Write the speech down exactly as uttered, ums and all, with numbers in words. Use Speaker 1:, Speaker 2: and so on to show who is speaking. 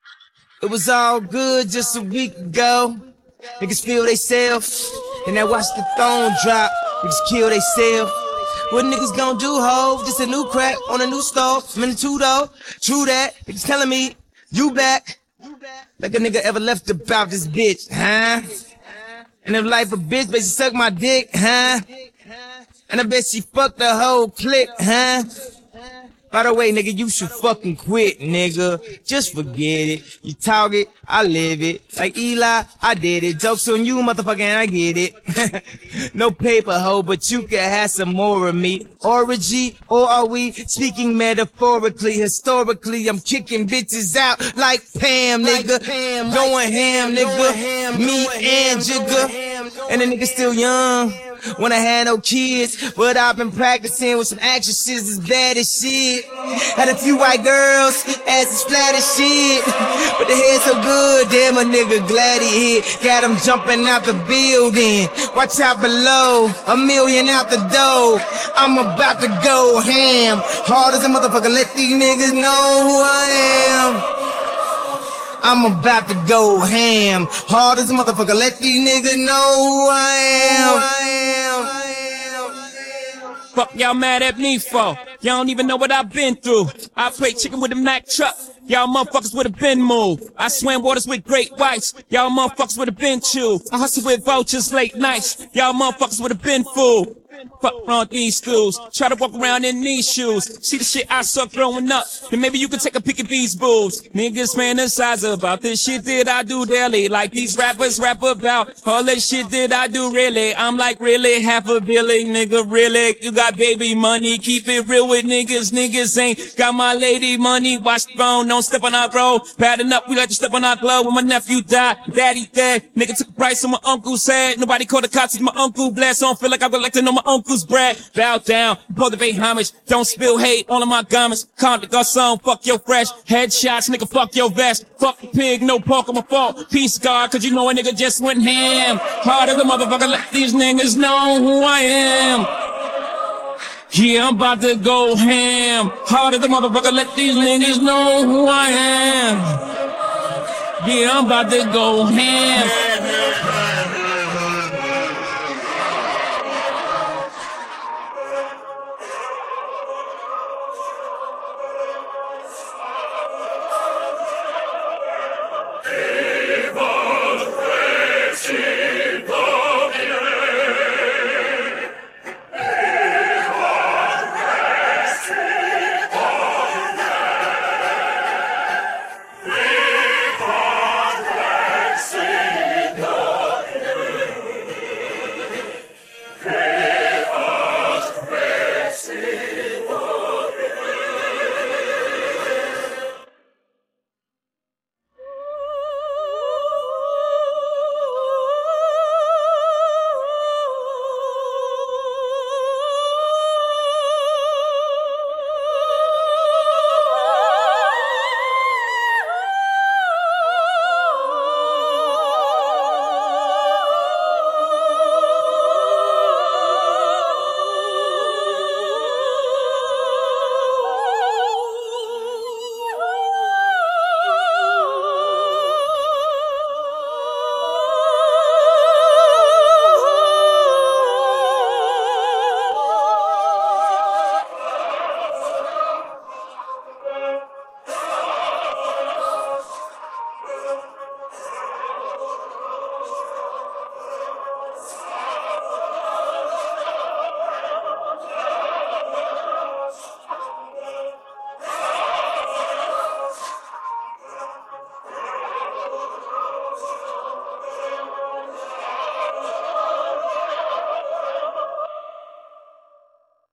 Speaker 1: It was all good just a week ago. Niggas feel they self, and I watch the throne drop. Niggas kill they self. What niggas gon' do, ho? Just a new crack on a new stove. I'm in the two though. True that. Niggas telling me, you back. Like a nigga ever left about this bitch, huh? And if life a bitch, bet she suck my dick, huh? And I bet she fucked the whole clique, huh? By the way, nigga, you should fucking quit, nigga. Just forget it. You talk it, I live it. Like Eli, I did it. Joke's on you, motherfucker, and I get it. No paper, hoe, but you can have some more of me. Orgy, or are we speaking metaphorically? Historically, I'm kicking bitches out like Pam, nigga. Like Pam, going like ham, nigga. Going ham, me going and Jigga. And the nigga still young. When I had no kids, but I've been practicing with some actresses as bad as shit. Had a few white girls, asses flat as shit. But the head so good, damn a nigga glad he hit. Got him jumping out the building. Watch out below, a million out the door. I'm about to go ham. Hard as a motherfucker, let these niggas know who I am. I'm about to go ham. Hard as a motherfucker, let these niggas know who I am.
Speaker 2: Fuck y'all mad at me for? Y'all don't even know what I've been through. I played chicken with a Mack truck. Y'all motherfuckers would've been moved. I swam waters with great whites. Y'all motherfuckers would've been chewed. I hustle with vultures late nights. Y'all motherfuckers would've been fooled. Fuck around these schools. Try to walk around in these shoes. See the shit I saw growing up. Then maybe you can take a peek at these boobs. Niggas fantasize about this shit that I do daily. Like these rappers rap about all that shit that I do really. I'm like really half a billion, nigga, really. You got baby money, keep it real with niggas. Niggas ain't got my lady money. Watch the phone, don't step on our road. Padding up, we like to step on our glove. When my nephew died, daddy dead. Nigga took a price on my uncle's head. Nobody called the cops, it's my uncle blessed. I don't feel like I would like to know my uncle's bread. Bow down, both pay homage. Don't spill hate all of my garments. Calm the garçon, fuck your fresh. Headshots, nigga, fuck your vest. Fuck the pig, no pork on my fault. Peace, God, cause you know a nigga just went ham. Hard as a motherfucker, let these niggas know who I am. Yeah, I'm about to go ham. Hard as a motherfucker, let these niggas know who I am. Yeah, I'm about to go ham.